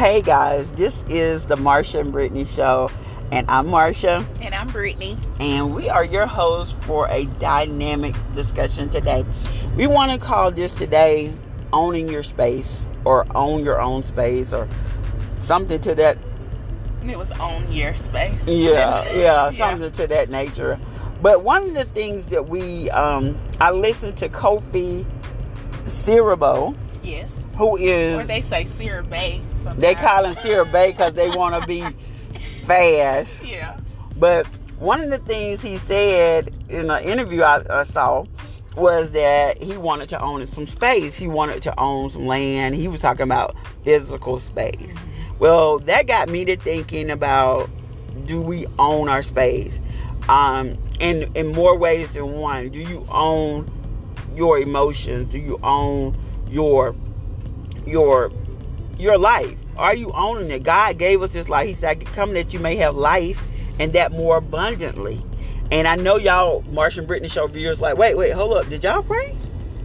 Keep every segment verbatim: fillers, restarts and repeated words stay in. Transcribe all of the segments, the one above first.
Hey guys, this is the Marsha and Brittany Show, and I'm Marsha. And I'm Brittany. And we are your hosts for a dynamic discussion today. We want to call this today Owning Your Space, or Own Your Own Space, or something to that. It was Own Your Space. Yeah, yeah, yeah. something to that nature. But one of the things that we, um, I listened to Kofi Siriboe. Yes. Who is... Or they say Sierra Bay. Sometimes. They call him Sierra Bay because they want to be fast. Yeah. But one of the things he said in an interview I, I saw was that he wanted to own some space. He wanted to own some land. He was talking about physical space. Mm-hmm. Well, that got me to thinking about, do we own our space? Um, in, in more ways than one. Do you own your emotions? Do you own your... your your life? Are you owning it? God gave us this life. He said, come that you may have life and that more abundantly. And I know y'all Marsha and Brittany Show viewers like, wait, wait, hold up. Did y'all pray?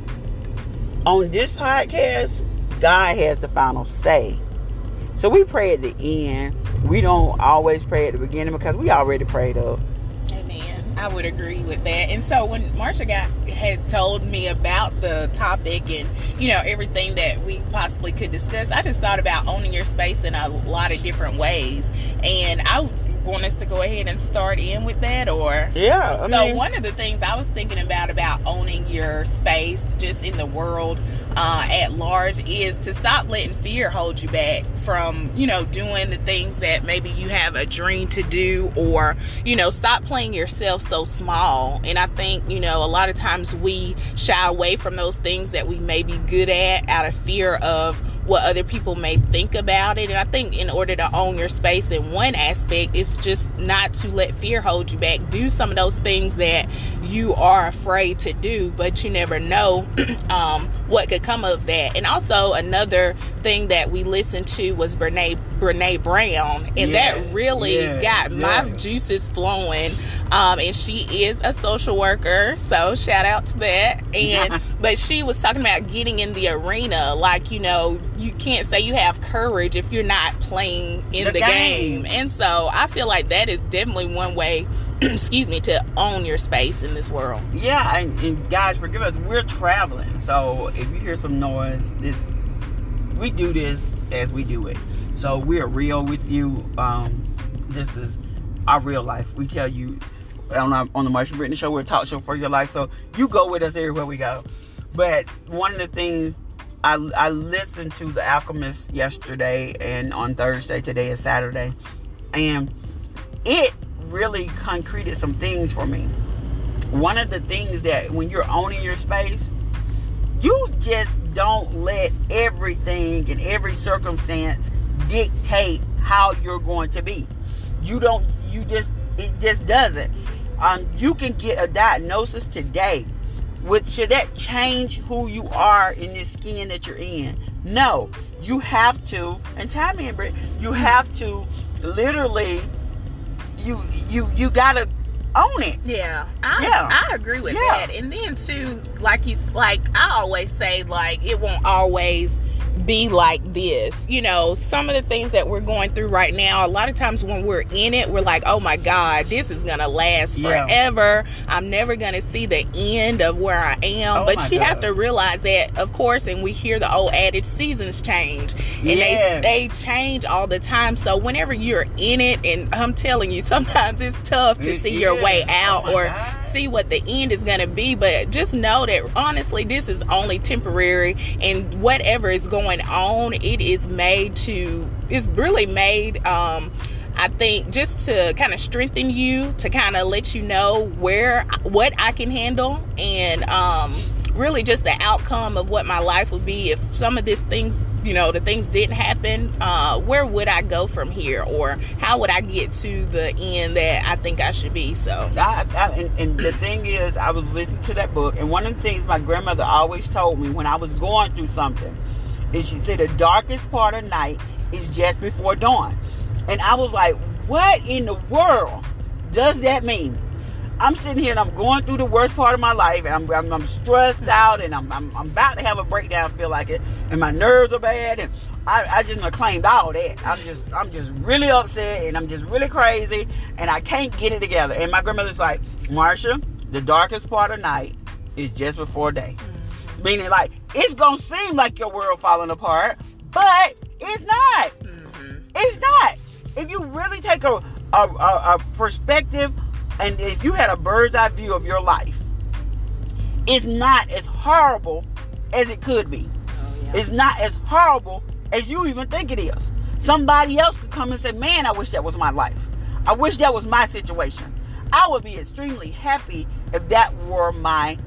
On this podcast, God has the final say. So we pray at the end. We don't always pray at the beginning because we already prayed up. Amen. I would agree with that. And so when Marsha got had told me about the topic and, you know, everything that we possibly could discuss, I just thought about owning your space in a lot of different ways. And I want us to go ahead and start in with that, or yeah. I so mean, one of the things I was thinking about about owning your space just in the world uh, at large is to stop letting fear hold you back from, you know, doing the things that maybe you have a dream to do, or, you know, stop playing yourself so small. And I think, you know, a lot of times we shy away from those things that we may be good at out of fear of what other people may think about it. And I think in order to own your space in one aspect, it's just not to let fear hold you back. Do some of those things that you are afraid to do, but you never know um, what could come of that. And also another thing that we listened to was Brene, Brene Brown, and yes, that really yes, got yes. my juices flowing. Um, and she is a social worker, so shout out to that. And but she was talking about getting in the arena, like, you know, you can't say you have courage if you're not playing in the, the game. game. And so I feel like that is definitely one way, excuse me, to own your space in this world. Yeah, and, and guys, forgive us, we're traveling, so if you hear some noise, this we do this as we do it. So we're real with you. Um, this is our real life. We tell you on our, on the Marsha and Brittany Show, we're a talk show for your life. So you go with us everywhere we go. But one of the things, I, I listened to The Alchemist yesterday and on Thursday. Today is Saturday. And it really concreted some things for me. One of the things that when you're owning your space, you just don't let everything and every circumstance dictate how you're going to be. You don't, you just, it just doesn't. Um, you can get a diagnosis today. With, should that change who you are in this skin that you're in? No. You have to, and chime in, Britt, you have to literally, you, you, you gotta own it. Yeah, I, yeah. I agree with yeah. that. And then too, like you, like I always say, like it won't always be like this. You know, some of the things that we're going through right now, a lot of times when we're in it, we're like, oh my God, this is gonna last yeah. forever. I'm never gonna see the end of where I am. Oh but you God. have to realize that, of course, and we hear the old adage, seasons change, and yes. they they change all the time. So whenever you're in it, and I'm telling you, sometimes it's tough to it see is. your way out oh or God. see what the end is going to be, but just know that honestly this is only temporary, and whatever is going on, it is made to it's really made um I think just to kind of strengthen you, to kind of let you know where what I can handle, and um really just the outcome of what my life would be if some of these things, you know, the things didn't happen. Uh, where would I go from here, or how would I get to the end that I think I should be? So, I, I, and, and the thing is, I was listening to that book, and one of the things my grandmother always told me when I was going through something is she said the darkest part of night is just before dawn. And I was like, what in the world does that mean? I'm sitting here and I'm going through the worst part of my life, and I'm, I'm, I'm stressed out, and I'm, I'm I'm about to have a breakdown, feel like it, and my nerves are bad, and I, I just claimed all that. I'm just I'm just really upset, and I'm just really crazy, and I can't get it together. And my grandmother's like, Marsha, the darkest part of night is just before day. Mm-hmm. Meaning, like, it's gonna seem like your world falling apart, but it's not. Mm-hmm. It's not. If you really take a a, a, a perspective, and if you had a bird's eye view of your life, it's not as horrible as it could be. Oh, yeah. It's not as horrible as you even think it is. Somebody else could come and say, man, I wish that was my life. I wish that was my situation. I would be extremely happy if that were my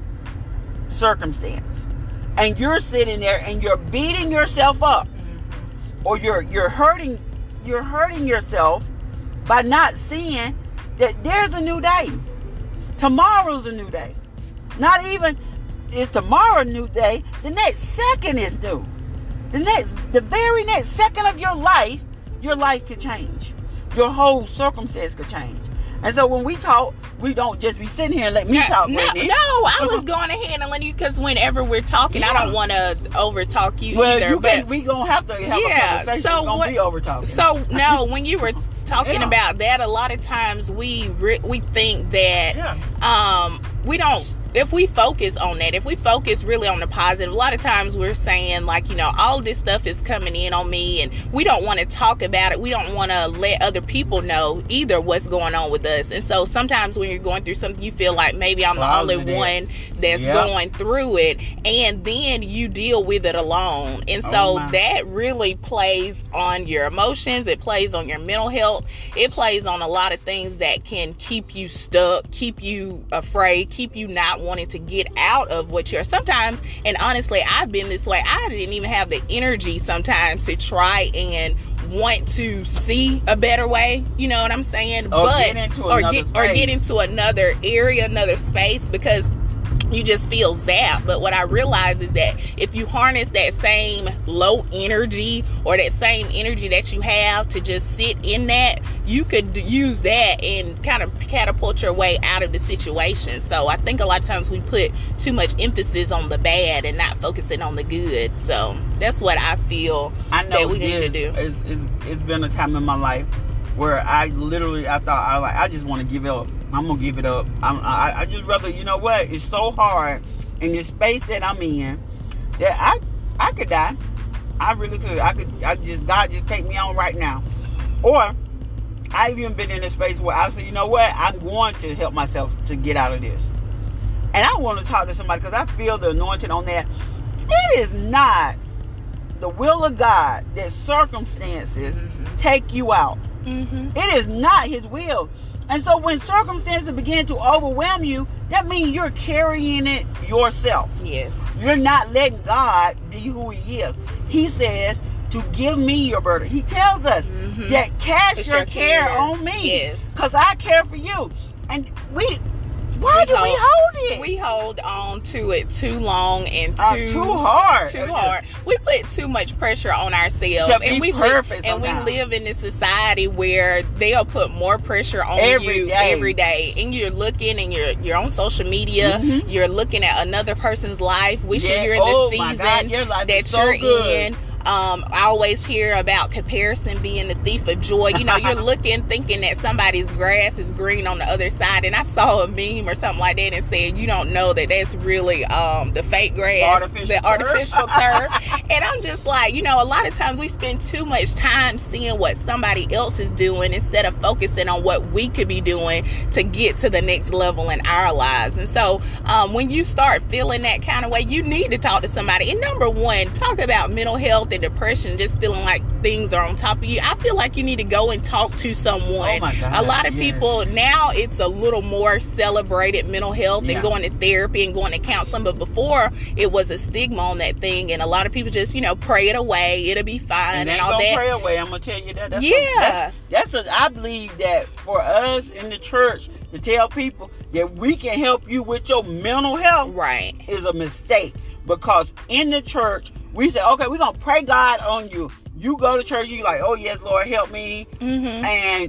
circumstance. And you're sitting there and you're beating yourself up, mm-hmm. or you're you're hurting you're hurting yourself by not seeing that there's a new day. Tomorrow's a new day. Not even is tomorrow a new day. The next second is new. The next, the very next second of your life, your life could change. Your whole circumstance could change. And so when we talk, we don't just be sitting here and let me no, talk. No, Brittany. no, I was going ahead and letting you, because whenever we're talking, yeah. I don't want to over talk you well, either. You but can, we gonna have to have yeah, a conversation. So it's gonna what, be over talking. So no, when you were talking yeah. about that, a lot of times we re- we think that yeah. um we don't. If we focus on that, if we focus really on the positive, a lot of times we're saying, like, you know, all this stuff is coming in on me, and we don't want to talk about it. We don't want to let other people know either what's going on with us. And so sometimes when you're going through something, you feel like maybe I'm the only one that's yep. going through it, and then you deal with it alone. And so oh that really plays on your emotions. It plays on your mental health. It plays on a lot of things that can keep you stuck, keep you afraid, keep you not wanting to get out of what you're sometimes. And honestly, I've been this way. I didn't even have the energy sometimes to try and want to see a better way, you know what I'm saying? Or but get into or another get space. or get into another area, another space, because you just feel zapped. But what I realize is that if you harness that same low energy, or that same energy that you have to just sit in that, you could use that and kind of catapult your way out of the situation. So I think a lot of times we put too much emphasis on the bad and not focusing on the good. So that's what I feel I know that we it need to do. It's, it's, it's been a time in my life where I literally, I thought, I like, I just want to give it up. I'm going to give it up. I'm, I, I just rather, you know what? It's so hard in this space that I'm in that I I could die. I really could. I could, I just, God just take me on right now. Or I've even been in a space where I said, you know what? I'm going to help myself to get out of this. And I want to talk to somebody because I feel the anointing on that. It is not the will of God that circumstances mm-hmm. take you out. Mm-hmm. It is not His will. And so when circumstances begin to overwhelm you, that means you're carrying it yourself. Yes. You're not letting God be who He is. He says to give me your burden. He tells us mm-hmm. that cast it's your, your care, care on me. Yes. Because I care for you. And we... Why we do hold, we hold it? We hold on to it too long and too, uh, too hard. Too hard. We put too much pressure on ourselves, to and be we perfect. Li- and we live in a society where they'll put more pressure on every you day. every day. And you're looking, and you're you're on social media. Mm-hmm. You're looking at another person's life, wishing yeah. you're in the oh season God, your life that is so you're good. in. Um, I always hear about comparison being the thief of joy. You know, you're looking, thinking that somebody's grass is green on the other side. And I saw a meme or something like that and said, you don't know that that's really um, the fake grass, artificial the turf. artificial turf. And I'm just like, you know, a lot of times we spend too much time seeing what somebody else is doing instead of focusing on what we could be doing to get to the next level in our lives. And so um, when you start feeling that kind of way, you need to talk to somebody. And number one, talk about mental health and depression, just feeling like things are on top of you. I feel like you need to go and talk to someone. Oh my God, a lot of yes. people now, it's a little more celebrated, mental health yeah. and going to therapy and going to counseling, but before it was a stigma on that thing, and a lot of people just, you know, pray it away, it'll be fine and, and all gonna that. Pray away. I'm gonna tell you that. That's yeah, a, that's, that's a, I believe that for us in the church to tell people that we can help you with your mental health, right, is a mistake, because in the church we say, okay, we're gonna pray God on you. You go to church, you like, oh yes, Lord, help me, mm-hmm. and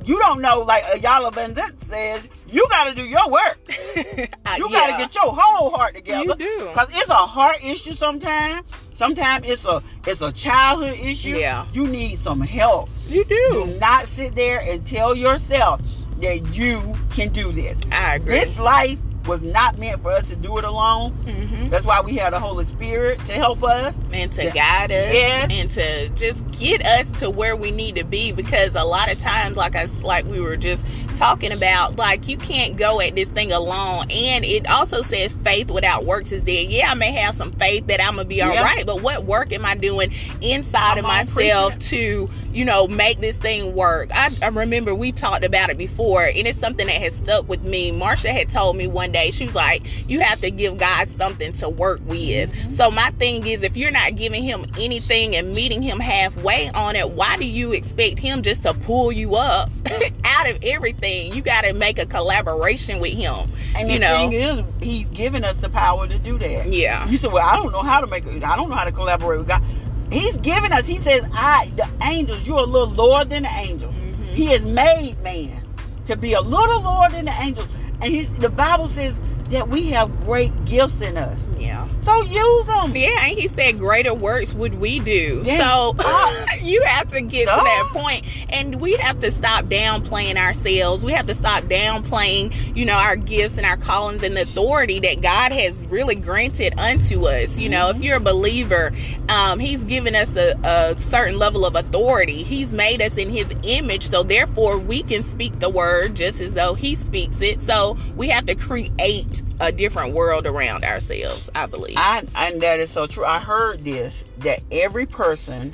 You don't know, like Ayala Van Zant says, you got to do your work. You got to get your whole heart together. You do. Because it's a heart issue sometimes. Sometimes it's a it's a childhood issue. Yeah. You need some help. You do. Do not sit there and tell yourself that you can do this. I agree. This life was not meant for us to do it alone. Mm-hmm. That's why we have the Holy Spirit to help us. And to Yeah. guide us. Yes. And to just get us to where we need to be. Because a lot of times, like I, like we were just talking about, like, you can't go at this thing alone. And it also says faith without works is dead. Yeah, I may have some faith that I'm going to be all Yeah. right. But what work am I doing inside Come of on, myself preach to, you know, make this thing work? I, I remember we talked about it before. And it's something that has stuck with me. Marsha had told me one day, she was like, you have to give God something to work with. Mm-hmm. So my thing is, if you're not giving him anything and meeting him halfway on it, why do you expect him just to pull you up out of everything? You got to make a collaboration with him. And you the know, thing is, he's given us the power to do that. yeah, You said, well, I don't know how to make it. I don't know how to collaborate with God. He's given us, he says, I, the angels, you're a little lower than the angels. Mhm. He has made man to be a little lower than the angels. And he's, the Bible says that we have great gifts in us. yeah. So use them. Yeah, and he said greater works would we do. Yeah. So you have to get Duh. to that point. And we have to stop downplaying ourselves. We have to stop downplaying, you know, our gifts and our callings and the authority that God has really granted unto us. You know, if you're a believer, um, he's given us a, a certain level of authority. He's made us in his image. So therefore we can speak the word just as though he speaks it. So we have to create a different world around ourselves, I believe. I, and that is so true. I heard this, that every person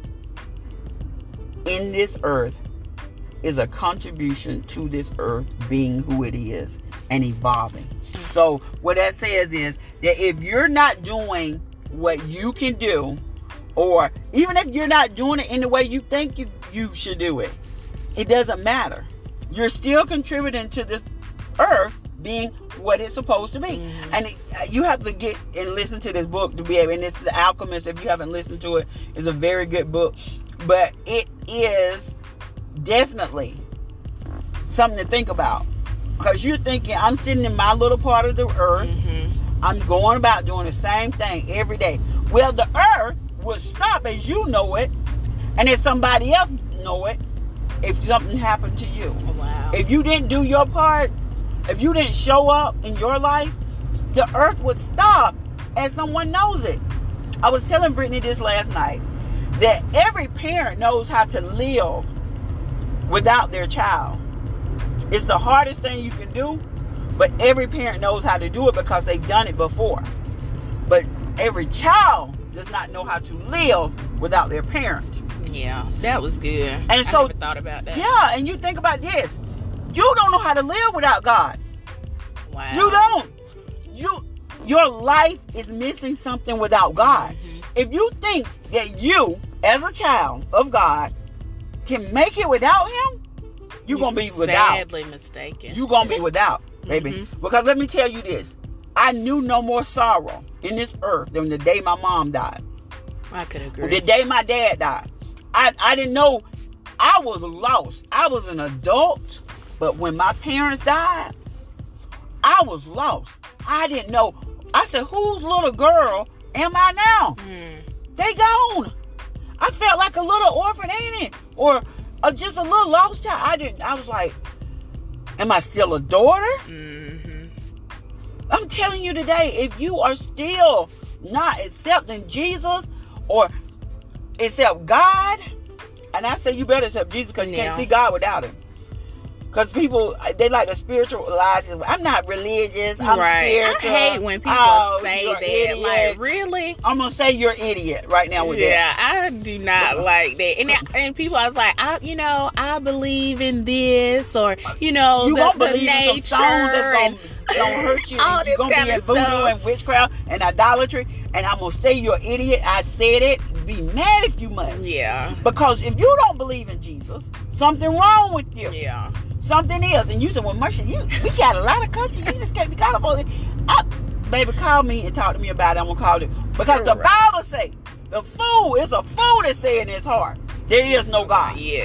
in this earth is a contribution to this earth being who it is and evolving. So what that says is that if you're not doing what you can do, or even if you're not doing it in the way you think you, you should do it, it doesn't matter. You're still contributing to this earth being what it's supposed to be. Mm-hmm. And it, you have to get and listen to this book to be able, and it's The Alchemist. If you haven't listened to it, it's a very good book. But it is definitely something to think about. Because you're thinking, I'm sitting in my little part of the earth. Mm-hmm. I'm going about doing the same thing every day. Well, the earth will stop as you know it, and if somebody else know it, if something happened to you. Wow. If you didn't do your part, if you didn't show up in your life, the earth would stop as someone knows it. I was telling Brittany this last night, that every parent knows how to live without their child. It's the hardest thing you can do, but every parent knows how to do it because they've done it before. But every child does not know how to live without their parent. Yeah, that was good. And I so, never thought about that. Yeah, and you think about this. You don't know how to live without God. Wow. You don't. You, your life is missing something without God. Mm-hmm. If you think that you, as a child of God, can make it without Him, you're, you're going to be without. Sadly mistaken. You're going to be without, baby. Mm-hmm. Because let me tell you this. I knew no more sorrow in this earth than the day my mom died. I could agree. The day my dad died. I, I didn't know. I was lost. I was an adult. But when my parents died, I was lost. I didn't know. I said, whose little girl am I now? Mm. They gone. I felt like a little orphan, ain't it? Or uh, just a little lost child. I didn't. I was like, am I still a daughter? Mm-hmm. I'm telling you today, if you are still not accepting Jesus or accept God, and I say you better accept Jesus because you yeah. can't see God without Him. Because people, they like to spiritualize it. I'm not religious. I'm right. spiritual. I hate when people oh, say that. Idiot. Like, really? I'm going to say you're an idiot right now with yeah, that. Yeah, I do not but, like that. And and people, I was like, I, you know, I believe in this, or, you know, you the, the believe nature. In some songs that's going to hurt you. All You're going to be in voodoo stuff. and witchcraft and idolatry. And I'm going to say you're an idiot. I said it. Be mad if you must. Yeah. Because if you don't believe in Jesus, something wrong with you. Yeah. Something is. And you said, well, Marsha, you, we got a lot of country. You just can't be caught up on it. I, baby, call me and talk to me about it. I'm going to call it. Because You're the right. Bible say, the fool is a fool that say in his heart, there is no God. Yes.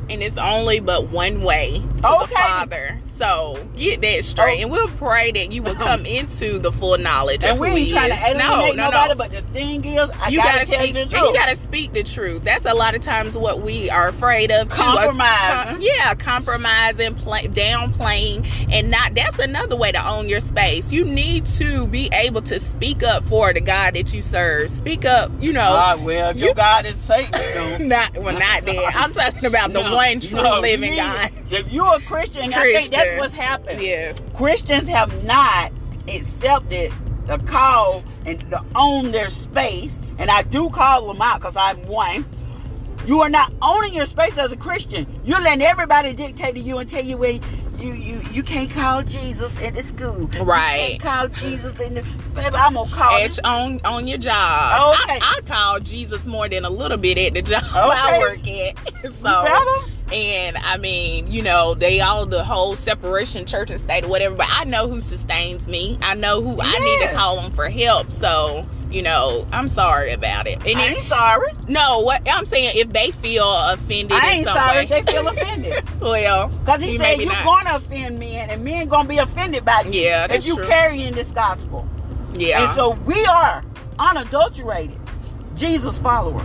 and it's only but one way to Okay. the Father. So get that straight, Oh. and we'll pray that you will come into the full knowledge And of we who ain't He trying is. to alienate no, no, nobody, no. but the thing is, I You gotta, gotta tell speak, you the and truth. you gotta speak the truth. That's a lot of times what we are afraid of. Too. Us Compromising. com- yeah, compromising, play, downplaying, and not. That's another way to own your space. You need to be able to speak up for the God that you serve. Speak up. You know. Ah, well, if you- your God is Satan, you know. Not well, not that. I'm talking about the No, one true no, living you- God. If you're a Christian, I think that's Christian. what's happened. Yeah. Christians have not accepted the call and to own their space, and I do call them out because I'm one. You are not owning your space as a Christian. You're letting everybody dictate to you and tell you where you you you can't call Jesus in the school. Right. You can't call Jesus in the. Baby, I'm gonna call At, you. on on your job. Okay. I, I call Jesus more than a little bit at the job Okay. I work at. So, You better? and I mean, you know, they all the whole separation, church and state or whatever. But I know who sustains me. I know who I need to Yes. call on for help. So, you know, I'm sorry about it. And I it, ain't sorry. no, what I'm saying, if they feel offended I in ain't some sorry way, if they feel offended. well, Because he you said maybe you're not. going to offend men, and men going to be offended by you Yeah, if that's you true. carry in this gospel. Yeah. And so we are unadulterated Jesus followers.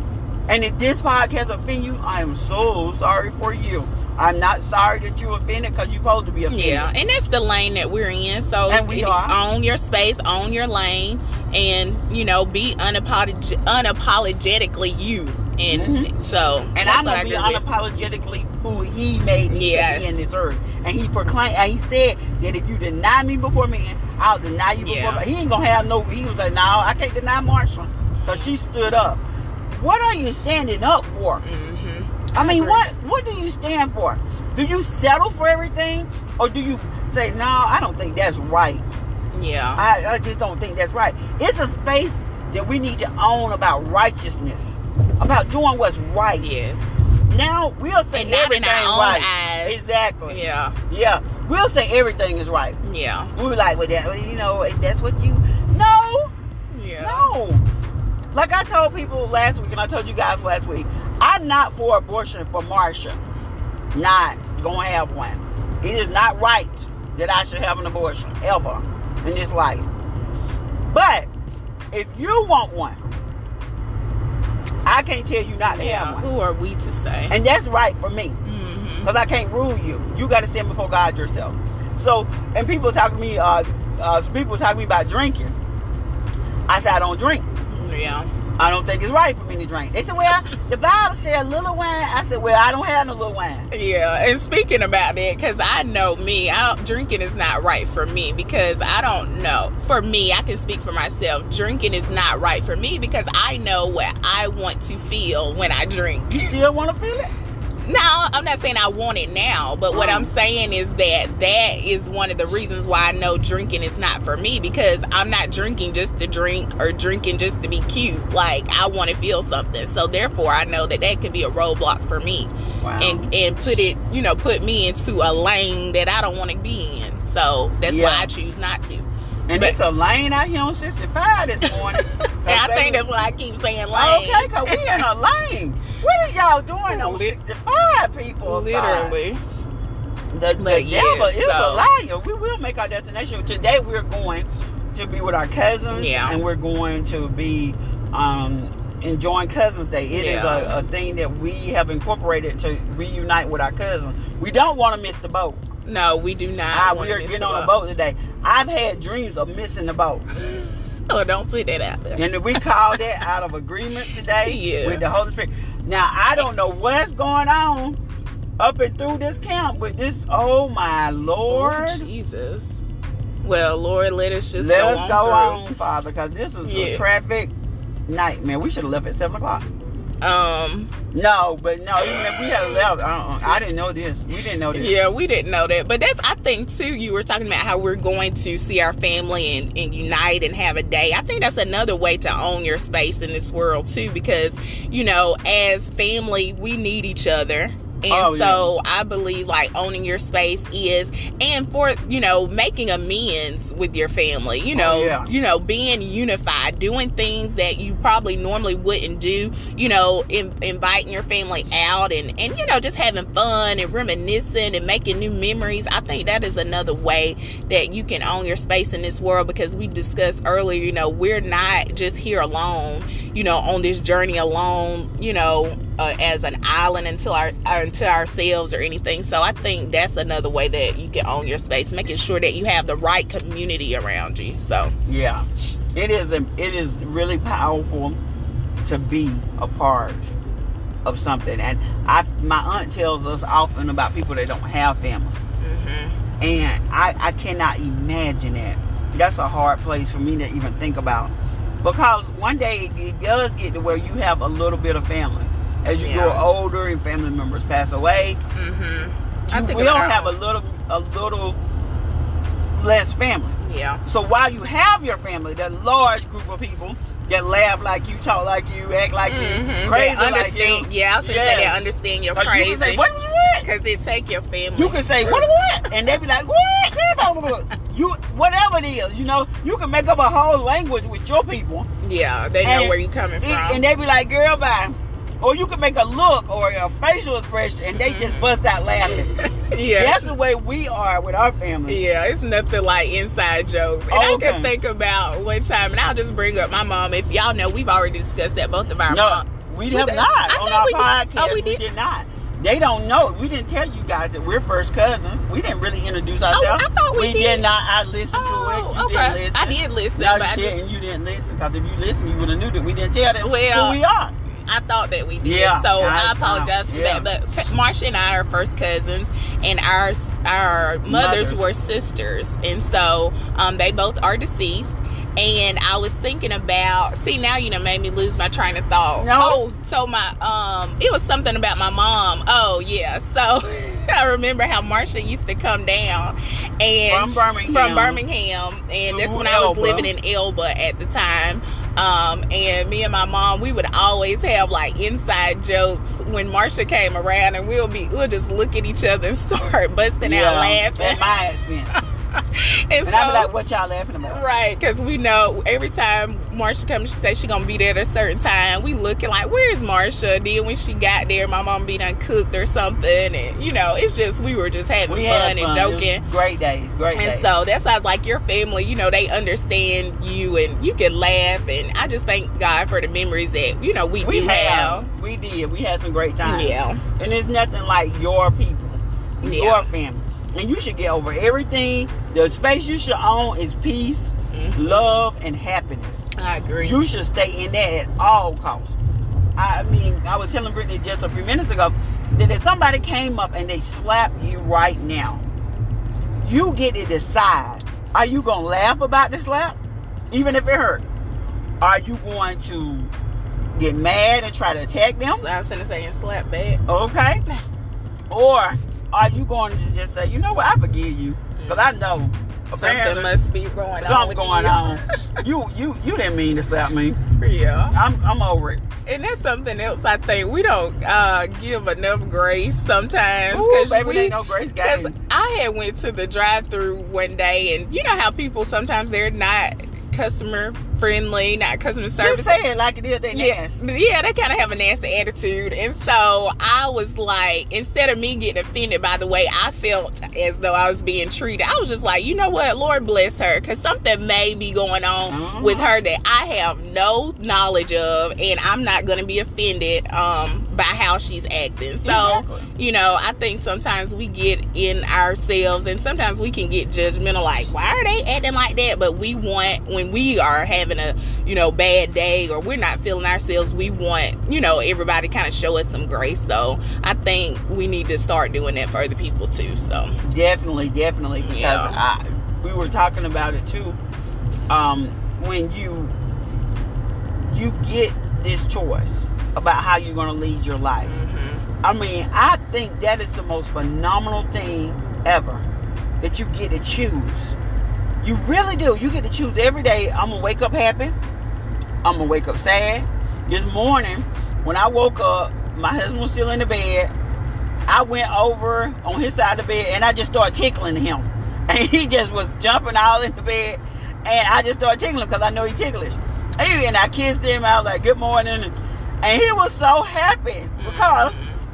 And if this podcast offend you, I am so sorry for you. I'm not sorry that you offended because you're supposed to be offended. Yeah, and that's the lane that we're in. So And we it- are. own your space, own your lane, and you know, be unapolog- unapologetically you. And Mhm. so, And that's I'm what going to be I agree with. unapologetically who he made me Yes. to be in this earth. And he proclaimed, and he said that if you deny me before men, I'll deny you Yeah. before. He ain't going to have no, he was like, no, I can't deny Marsha because she stood up. What are you standing up for? Mhm. I mean, agree. what what do you stand for? Do you settle for everything? Or do you say, no, I don't think that's right. Yeah. I, I just don't think that's right. It's a space that we need to own about righteousness, about doing what's right. yes. Now, we'll say And not in everything our own right. eyes. Exactly. Yeah. Yeah. We'll say everything is right. Yeah. We'll be like, well, that, well, you know, if that's what you... No. Yeah. No. Like I told people last week, and I told you guys last week, I'm not for abortion for Marsha. Not going to have one. It is not right that I should have an abortion, ever, in this life. But, if you want one, I can't tell you not to Yeah. have one. Who are we to say? And that's right for me. Mhm. Because I can't rule you. You got to stand before God yourself. So, and people talk to me, uh, uh, some people talk to me about drinking. I said, I don't drink. Yeah. I don't think it's right for me to drink. They said, well, the Bible said little wine. I said, well, I don't have no little wine. Yeah, and speaking about that, because I know me, I don't, drinking is not right for me because I don't know. For me, I can speak for myself. Drinking is not right for me because I know what I want to feel when I drink. You still want to feel it? Now, I'm not saying I want it now, but what Mm. I'm saying is that that is one of the reasons why I know drinking is not for me because I'm not drinking just to drink or drinking just to be cute. Like, I want to feel something. So, therefore, I know that that could be a roadblock for me Wow. and, and put it, you know, put me into a lane that I don't want to be in. So, that's Yeah. why I choose not to. And But- it's a lane out here on sixty-five this morning. And I think that's why I keep saying lane. Okay, because we in a lane. What is y'all doing on Lit- sixty-five, people? of God? Literally. The, the But yeah, devil is so- a liar. We will make our destination. Today we're going to be with our cousins. Yeah. And we're going to be um, enjoying Cousins Day. It is Yeah. a, a thing that we have incorporated to reunite with our cousins. We don't want to miss the boat. No, we do not. Ah, wanna we are miss getting the on a boat today. I've had dreams of missing the boat. Oh, don't put that out there. And we call that out of agreement today Yeah. with the Holy Spirit. Now, I don't know what's going on up and through this camp with this. Oh, my Lord. Oh, Jesus. Well, Lord, let us just Let go us on go through. on, Father, because this is Yeah. a traffic nightmare. We should have left at seven o'clock. Um, No, but no, even if we had left, uh-uh, I didn't know this. We didn't know this. yeah, we didn't know that. But that's, I think, too, you were talking about how we're going to see our family and, and unite and have a day. I think that's another way to own your space in this world, too, because, you know, as family, we need each other. And oh, so yeah. I believe like owning your space is, and for, you know, making amends with your family, you know, oh, yeah. you know, being unified, doing things that you probably normally wouldn't do, you know, in, inviting your family out and, and, you know, just having fun and reminiscing and making new memories. I think that is another way that you can own your space in this world, because we discussed earlier, you know, we're not just here alone, you know, on this journey alone, you know, uh, as an island until our, our to ourselves or anything. So I think that's another way that you can own your space, making sure that you have the right community around you. So yeah, it is it is really powerful to be a part of something. And I my aunt tells us often about people that don't have family. Mm-hmm. And I, I cannot imagine that. That's a hard place for me to even think about, because one day it does get to where you have a little bit of family. As you yeah. grow older and family members pass away, mm-hmm. I you think will about have a little a little less family. Yeah. So while you have your family, that large group of people that laugh like you, talk like you, act like mm-hmm. you, crazy they like you. Yeah, I was gonna yeah. say they understand your crazy. You can say, what was what? Because it take your family. You can say, what what? And they be like, what? You, whatever it is, you know, you can make up a whole language with your people. Yeah, they know and where you coming from. It, and they be like, girl, bye. Or you can make a look or a facial expression and they mm-hmm. just bust out laughing. Yeah. That's the way we are with our family. Yeah, it's nothing like inside jokes. And oh, I okay. can think about one time, and I'll just bring up my mom. If y'all know, we've already discussed that, both of our no, moms. We have we, not I on our we podcast. Did. Oh, we did? we did not. They don't know. We didn't tell you guys that we're first cousins. We didn't really introduce ourselves. Oh, I thought we, we did. did not. I listened oh, to it. You okay. didn't listen. I did listen. No, but you I didn't. just... You didn't listen, because if you listened, you would have knew that we didn't tell them well, who we are. I thought that we did, yeah, so I, I apologize for yeah. that. But Marsha and I are first cousins, and our our mothers, mothers. were sisters, and so um, they both are deceased. And I was thinking about, see, now you know made me lose my train of thought. No. Oh, so my um, it was something about my mom. Oh yeah, so I remember how Marsha used to come down and from Birmingham, from Birmingham, and that's when I was Elba. living in Elba at the time. Um, and me and my mom, we would always have like inside jokes when Marsha came around, and we'll be we'll just look at each other and start busting yeah, out laughing. At my expense. and and so, I'll be like, what y'all laughing about? Right, because we know every time Marsha comes, she says she's going to be there at a certain time. We looking like, where's Marsha? Then when she got there, my mom be done cooked or something. And, you know, it's just, we were just having we fun, fun and joking. Great days, great and days. And so that's how, like, your family, you know, they understand you and you can laugh. And I just thank God for the memories that, you know, we, we do have. have. We did. We had some great times. Yeah. And there's nothing like your people, Yeah. your family. And you should get over everything. The space you should own is peace, mm-hmm. love, and happiness. I agree. You should stay in that at all costs. I mean, I was telling Brittany just a few minutes ago that if somebody came up and they slapped you right now, you get to decide, are you going to laugh about the slap, even if it hurt? Are you going to get mad and try to attack them? I was going to say, and slap back. Okay. Or are you going to just say, you know what, I forgive you, because I know something must be going on. Something going you. on. you you you didn't mean to slap me. Yeah. I'm I'm over it. And that's something else I think we don't uh, give enough grace sometimes. Ooh, Cause baby, we, there ain't no grace game. Because I had went to the drive-thru one day, and you know how people sometimes they're not customer friendly, not customer service. You say it like it is. They yeah, nasty. yeah, they kind of have a nasty attitude. And so I was like, instead of me getting offended by the way I felt as though I was being treated, I was just like, you know what, Lord bless her, because something may be going on uh-huh. with her that I have no knowledge of, and I'm not going to be offended um, by how she's acting. So, exactly. you know, I think sometimes we get in ourselves, and sometimes we can get judgmental, like, why are they acting like that? But we want, when we are having a, you know, bad day, or we're not feeling ourselves, we want, you know, everybody kind of show us some grace. So I think we need to start doing that for other people too. So definitely, definitely, because yeah. I, we were talking about it too. Um, when you you get this choice about how you're going to lead your life. Mm-hmm. I mean, I think that is the most phenomenal thing ever, that you get to choose. You really do. You get to choose every day. I'm going to wake up happy. I'm going to wake up sad. This morning, when I woke up, my husband was still in the bed. I went over on his side of the bed and I just started tickling him. And he just was jumping all in the bed. And I just started tickling him because I know he's ticklish. And I kissed him. I was like, good morning. And he was so happy because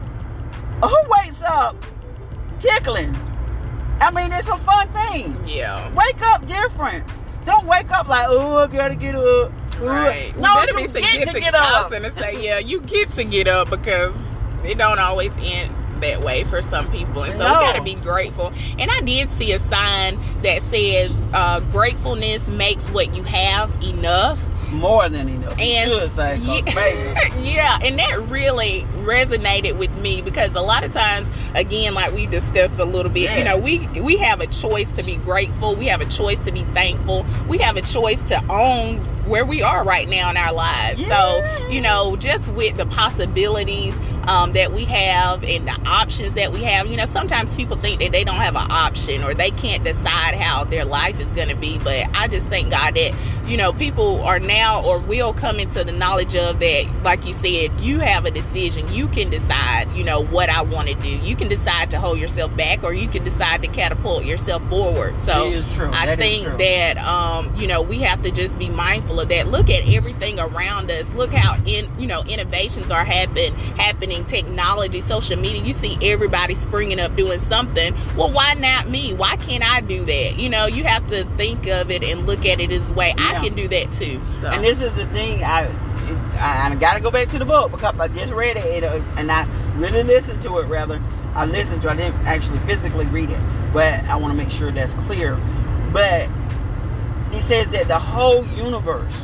who wakes up tickling? I mean, it's a fun thing. Yeah. Wake up different. Don't wake up like, oh, I gotta get up. Right. No, better you be some get get to to get up. and say, yeah, you get to get up because it don't always end that way for some people, and so No. we got to be grateful. And I did see a sign that says uh, gratefulness makes what you have enough. More than enough. And You should say, 'cause yeah, baby. yeah, and that really resonated with me because a lot of times, again, like we discussed a little bit, Yes. you know, we we have a choice to be grateful. We have a choice to be thankful. We have a choice to own where we are right now in our lives. Yes. So, you know, just with the possibilities um, that we have and the options that we have, you know, sometimes people think that they don't have an option or they can't decide how their life is going to be. But I just thank God that, you know, people are now or will come into the knowledge of that, like you said, you have a decision. You can decide, you know, what I want to do. You can decide to hold yourself back or you can decide to catapult yourself forward. So It is true. I That is think true. that, um, you know, we have to just be mindful of that. Look at everything around us. Look how, in you know, innovations are happen, happening, technology, social media. You see everybody springing up doing something. Well, why not me? Why can't I do that? You know, you have to think of it and look at it as way. I Yeah. can do that too. So. And this is the thing, I I, I got to go back to the book because I just read it uh, and I really listened to it, rather. I listened to it. I didn't actually physically read it, but I want to make sure that's clear. But he says that the whole universe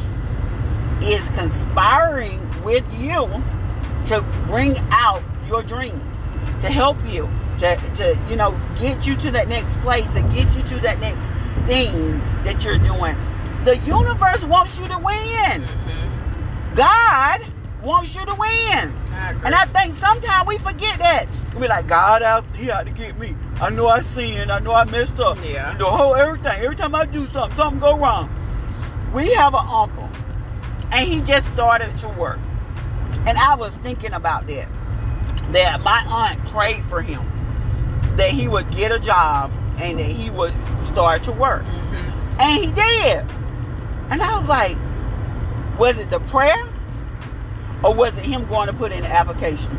is conspiring with you to bring out your dreams, to help you, to, to you know, get you to that next place and get you to that next thing that you're doing. The universe wants you to win. Mhm. God wants you to win. I agree. And I think sometimes we forget that. We be like, God out, he out to get me. I know I sinned. I know I messed up. Yeah. The whole everything. Every time I do something, something go wrong. We have an uncle, and he just started to work. And I was thinking about that. That my aunt prayed for him, that he would get a job and that he would start to work. Mhm. And he did. And I was like, was it the prayer? Or was it him going to put in the application?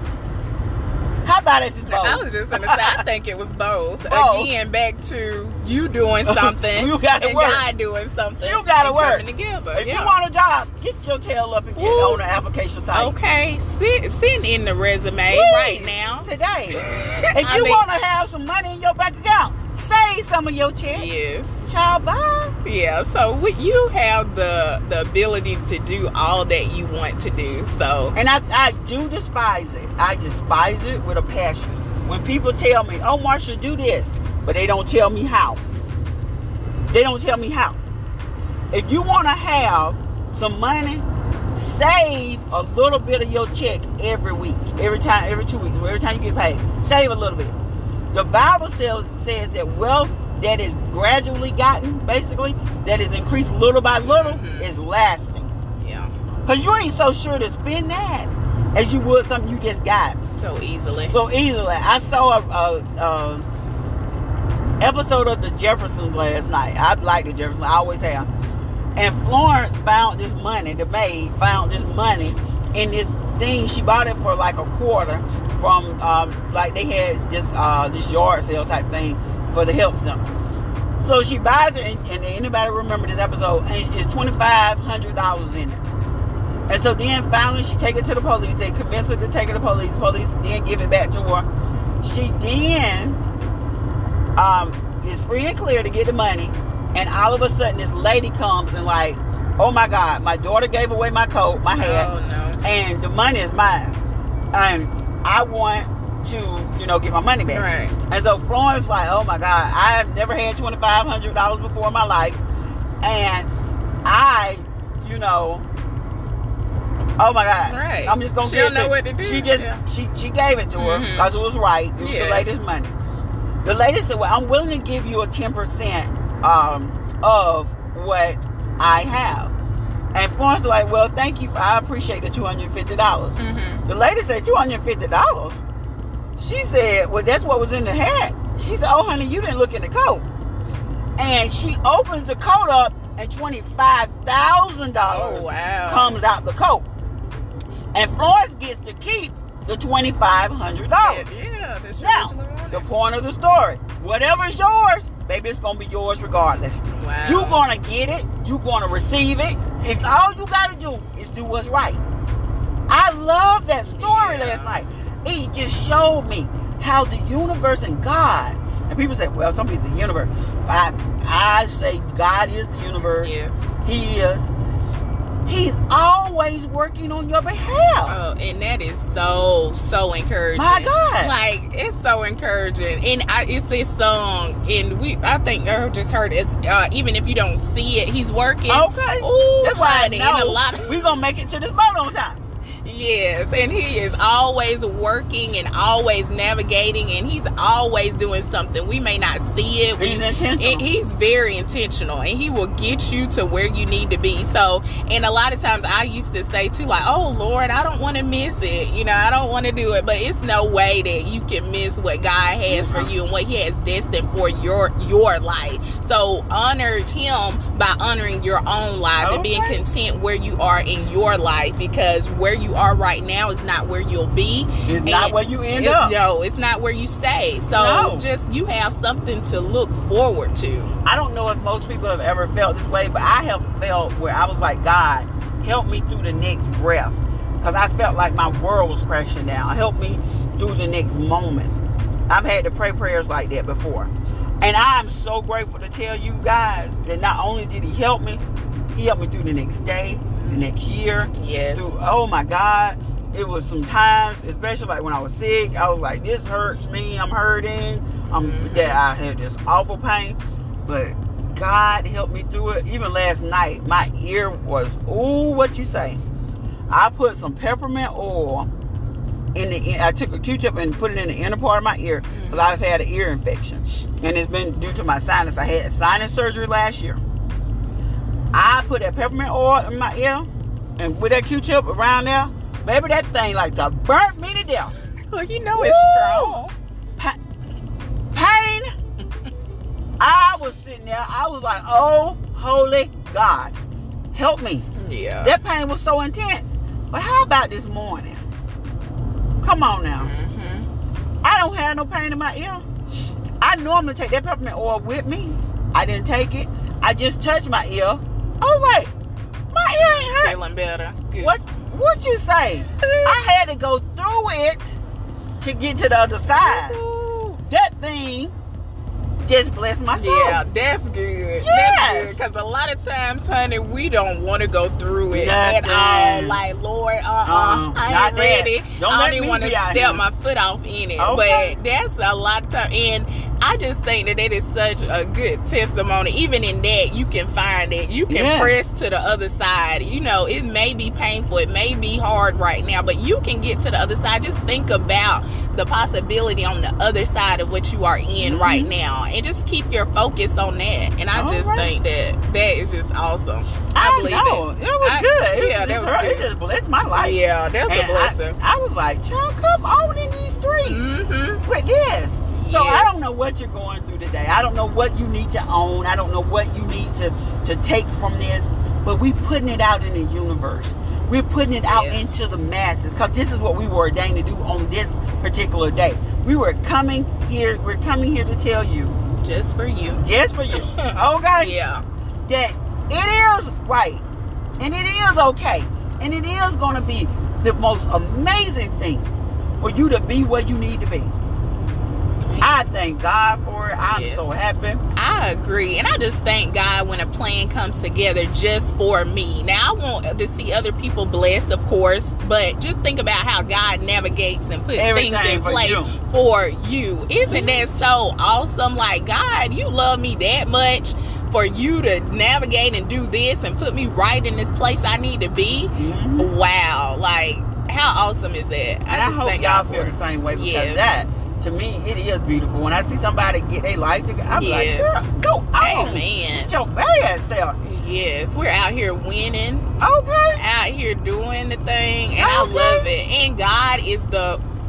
How about if it's both? I was just gonna say, I think it was both. Both. Again, back to you doing something, You gotta and work. God doing something. You gotta and work. coming together. If yeah. you want a job, get your tail up and get Woo. on the application site. Okay, send, send in the resume Please, right now. Today. If I you mean- want to have some money in your bank account, save some of your check. Yes. Child, bye. Yeah, so we, you have the the ability to do all that you want to do. So And I, I do despise it. I despise it with a passion. When people tell me, oh, Marsha, do this, but they don't tell me how. They don't tell me how. If you want to have some money, save a little bit of your check every week, every time, every two weeks, every time you get paid. Save a little bit. The Bible says, says that wealth that is gradually gotten, basically, that is increased little by little, Mhm. is lasting. yeah, Because you ain't so sure to spend that as you would something you just got so easily. so easily. I saw a, a, a episode of the Jeffersons last night. I like the Jeffersons, I always have. And Florence found this money, the maid found this money in this thing. She bought it for like a quarter from, um, like they had this uh, this yard sale type thing for the help center. So she buys it, and, and anybody remember this episode, and it's twenty-five hundred dollars in it. And so then finally she take it to the police. They convince her to take it to the police. Police then give it back to her. She then um, is free and clear to get the money. And all of a sudden this lady comes and like, oh my God, my daughter gave away my coat, my hat, Oh no. and the money is mine. And I want to, you know, get my money back. Right. And so Florence like, oh my God, I have never had twenty-five hundred dollars before in my life. And I, you know, oh my God, Right. I'm just going to She give don't it know to what to do. She just, Yeah. she, she gave it to her Mhm. because it was right. It was Yes. the lady's money. The lady said, well, I'm willing to give you a ten percent um, of what I have. And Florence was like, well, thank you. For, I appreciate the two hundred fifty dollars. Mm-hmm. The lady said, two hundred fifty dollars? she said, well, that's what was in the hat. She said, oh, honey, you didn't look in the coat. And she opens the coat up, and twenty-five thousand dollars Oh, wow. comes out the coat. And Florence gets to keep the twenty-five hundred dollars. Yeah, that's Now, the point of the story, whatever's yours, baby, it's going to be yours regardless. Wow. You're going to get it. You're going to receive it. If all you got to do is do what's right. I love that story Yeah. last night. It just showed me how the universe and God, and people say, well, some people say the universe. I, I say God is the universe. Yes. He is. He's always working on your behalf. Oh, and that is so, so encouraging. My God. Like, it's so encouraging. And I, it's this song, and we, I think I just heard it. It's, uh, even if you don't see it, he's working. Okay. Ooh, That's why I honey, and a know lot of, we're going to make it to this boat on time. yes, and he is always working and always navigating, and he's always doing something. We may not see it. He's we, intentional. and he's very intentional, and he will get you to where you need to be. So, and a lot of times I used to say too, like, oh Lord, I don't want to miss it. You know, I don't want to do it, but it's no way that you can miss what God has Mm-hmm. for you and what he has destined for your your life. So honor him by honoring your own life and being Okay. content where you are in your life, because where you are right now is not where you'll be. It's not And where you end it- up. No, it's not where you stay. So No. just, you have something to look forward to. I don't know if most people have ever felt this way, but I have felt where I was like, God, help me through the next breath. Because I felt like my world was crashing down. Help me through the next moment. I've had to pray prayers like that before. And I'm so grateful to tell you guys that not only did he help me, he helped me through the next day, the next year. Yes. Through, oh my God. It was some times, especially like when I was sick, I was like, this hurts me. I'm hurting. I'm Mhm. that I had this awful pain. But God helped me through it. Even last night, my ear was, ooh, what you say? I put some peppermint oil in the, I took a Q-tip and put it in the inner part of my ear because I've had an ear infection. And it's been due to my sinus. I had sinus surgery last year. I put that peppermint oil in my ear and with that Q-tip around there, baby, that thing like to burnt me to death. Well, you know it's Woo! strong. Pa- pain. I was sitting there. I was like, oh, holy God, help me. Yeah. That pain was so intense. But how about this morning? Come on now. Mm-hmm. I don't have no pain in my ear. I normally take that peppermint oil with me. I didn't take it. I just touched my ear. I was like, my ear ain't hurt. Feeling better. Good. What what you say? I had to go through it to get to the other side. Ooh. That thing just blessed my soul. Yeah, that's good. Yes. That's good. Because a lot of times, honey, we don't want to go through it at all. Nothing. Like, Lord, uh-uh, Uh-uh. I Not ain't that. ready. Don't I let don't even me want to be out step here. my foot off in it. Okay. But that's a lot of time. And I just think that that is such a good testimony. Even in that, you can find it. You can Yeah. press to the other side. You know, it may be painful. It may be hard right now, but you can get to the other side. Just think about the possibility on the other side of what you are in Mhm. right now, and just keep your focus on that. And I All just right. think that that is just awesome. I, I, believe know. it. It, was I- good. It yeah, was that just was her- good. It just blessed my life. Yeah, that's And a blessing. I, I was like, child, come on in these streets Mm-hmm. with this. So Yeah. I don't know what you're going through today. I don't know what you need to own. I don't know what you need to, to take from this. But we putting it out in the universe. We're putting it out Yes. into the masses. Because this is what we were ordained to do on this particular day. We were coming here. We're coming here to tell you, Just for you. just for you, okay? Yeah. That it is right. And it is okay. And it is going to be the most amazing thing for you to be where you need to be. I thank God for it. I'm Yes. so happy. I agree. And I just thank God when a plan comes together just for me. Now, I want to see other people blessed, of course, but just think about how God navigates and puts Everything things in for place you. for you. Isn't that so awesome? Like, God, you love me that much for you to navigate and do this and put me right in this place I need to be. Mhm. Wow. Like, how awesome is that? And I, just hope thank y'all God feel for the it. same way because Yes. that, to me, it is beautiful. When I see somebody get their life together, I'm Yes. like, girl, go on. Amen. Get your bad self. Yes, we're out here winning, Okay. out here doing the thing, and I Okay. love it. And God is the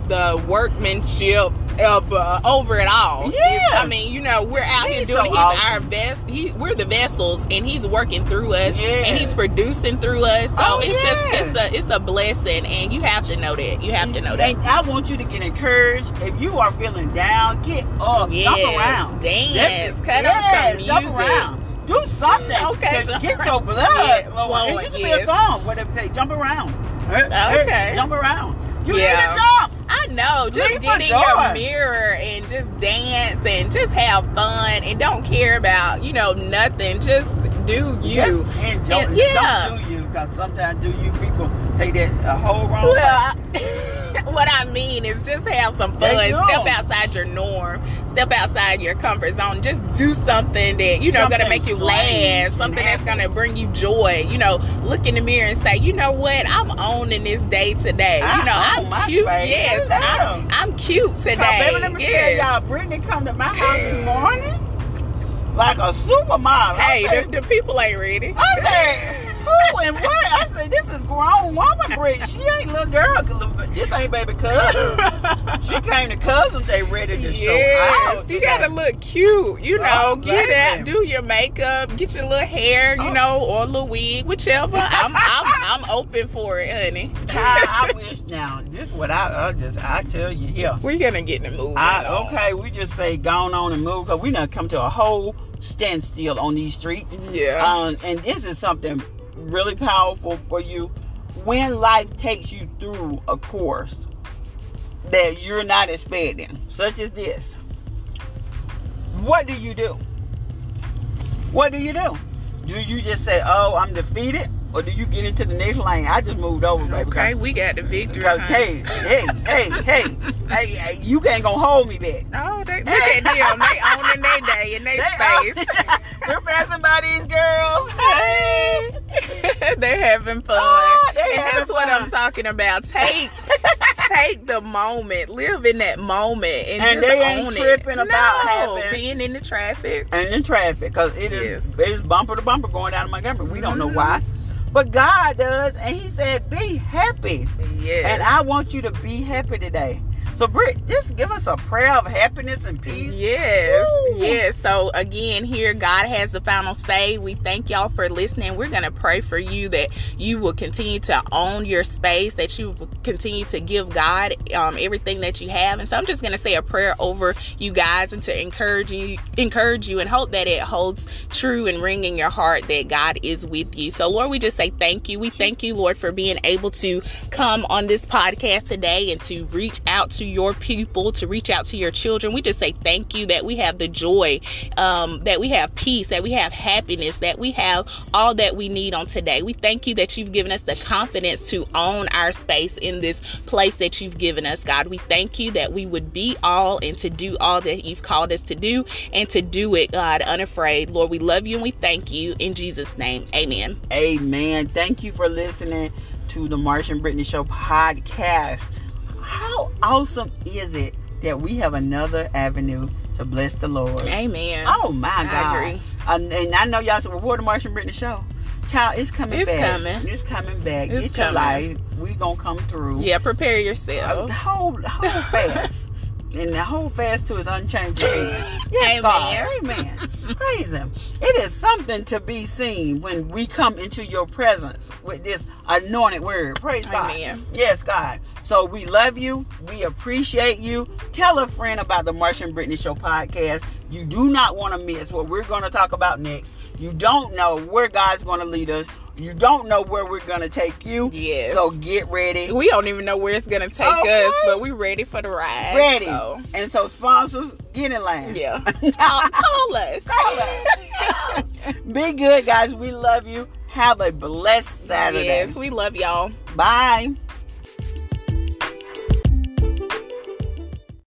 the workmanship of uh, over it all. Yeah. It's, I mean, you know, we're out He's here doing so he's awesome. our best. He we're the vessels, and he's working through us, Yeah. and he's producing through us. So Oh, it's yeah. just it's a it's a blessing, and you have to know that. You have to know that. And I want you to get encouraged. If you are feeling down, get up, Yes, jump around, dance, Let's- cut yes, on some jump music. around. Do something Okay, to jump get your blood. Yeah, Well, flowing, it used to be yes. a song. What they say? Jump around. Hey, hey, Okay. jump around. You Yeah. need to jump. I know. Just Leave get for in joy. your mirror and just dance and just have fun and don't care about, you know, nothing. Just do you. Just enjoy. And- yeah. Don't do you, because sometimes do you people take that a whole wrong Well, way. I, what I mean is just have some There fun. you Step go. outside your norm. Step outside your comfort zone. Just do something that, you know, going to Something make you strange laugh. and Something that's happy. going to bring you joy. You know, look in the mirror and say, you know what? I'm owning this day today. I you know, own I'm my cute. space. Yes, Hello. I'm, I'm cute today. Now, baby, let me yes. tell y'all, Brittany come to my house this morning like a supermodel. Hey, I said, the, the people ain't ready. I said, who and what? I said, this is grown woman, Britt. She ain't little girl. This ain't baby cousin. She came to cousins. They ready to show Yes, out. you today. gotta look cute, you know. Oh, get baby. out, do your makeup, get your little hair, you Oh. know, or a little wig, whichever. I'm, I'm, I'm open for it, honey. Child, I wish now. This what I, I just I tell you here. We're gonna get in the mood. I, okay, we just say gone on and move because we done come to a whole standstill on these streets. Yeah. Um, and this is something really powerful for you. When life takes you through a course that you're not expecting, such as this, what do you do? What do you do? Do you just say, "Oh, I'm defeated," or do you get into the next lane? I just moved over, baby. Okay, because- we got the victory. because, honey. hey, hey, hey, hey, hey, hey, you ain't gonna hold me back. Oh, they, look at them. They owning their day in their They space. out- We're passing by these girls. Hey. They're having fun. Oh, they and having that's what fun. I'm talking about. Take take the moment. Live in that moment and, And just they ain't own tripping it. about no, having- being in the traffic. And in traffic, because it is Yes. it's bumper to bumper going down to Montgomery. We don't know Mhm. why. But God does, and He said, be happy. Yes. And I want you to be happy today. So, Britt, just give us a prayer of happiness and peace. Yes, Woo. yes. So again, here God has the final say. We thank y'all for listening. We're gonna pray for you that you will continue to own your space, that you will continue to give God um, everything that you have. And so I'm just gonna say a prayer over you guys and to encourage you, encourage you, and hope that it holds true and ring in your heart that God is with you. So Lord, we just say thank you. We thank you, Lord, for being able to come on this podcast today and to reach out to your people, to reach out to your children. We just say thank you that we have the joy, um, that we have peace, that we have happiness, that we have all that we need on today. We thank you that you've given us the confidence to own our space in this place that you've given us, God. We thank you that we would be all and to do all that you've called us to do and to do it, God, unafraid. Lord, we love you and we thank you in Jesus' name. Amen. Amen. Thank you for listening to the Marsha and Brittany Show podcast. How awesome is it that we have another avenue to bless the Lord? Amen. Oh my I God. agree. Um, and I know y'all said, well, what the Marsha and Brittany Show? Child, it's coming It's back. coming. It's coming back. It's Get your coming. life. We gonna come through. Yeah, prepare Uh, yourself. hold, hold fast. And the whole fast to his unchanging hand. Yes, Amen. God. Amen. Praise Him. It is something to be seen when we come into your presence with this anointed word. Praise God. Amen. Yes, God. So we love you. We appreciate you. Tell a friend about the Marsha and Brittany Show podcast. You do not want to miss what we're going to talk about next. You don't know where God's going to lead us. You don't know where we're going to take you. Yes. So get ready. We don't even know where it's gonna take Okay. us, but we ready for the ride. Ready. So, And so sponsors, get in line. yeah. call, call us. Call us. Be good, guys. We love you. Have a blessed Saturday. Yes, we love y'all. Bye.